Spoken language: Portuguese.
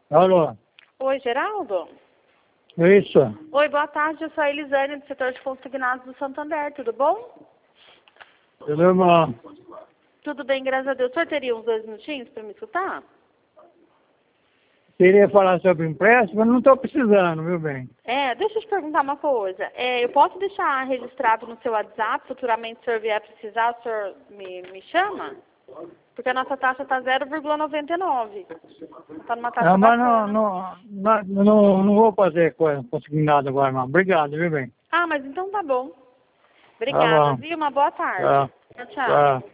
Alô? Oi, Geraldo? Isso? Oi, boa tarde. Eu sou a Elisane, do setor de consignados do Santander. Tudo bom? Tudo bom? Tudo bem, graças a Deus. O senhor teria uns 2 minutinhos para me escutar? Queria falar sobre empréstimo, mas não estou precisando, viu bem? Deixa eu te perguntar uma coisa. Eu posso deixar registrado no seu WhatsApp, futuramente se o senhor vier precisar, o senhor me chama? Porque a nossa taxa está 0,99. Está numa taxa Não, mas bacana. não vou fazer consignado agora, não. Obrigado, viu bem? Ah, mas então tá bom. Tá Obrigada, bom. viu? Uma boa tarde. Tá. Tchau, tchau. Tá.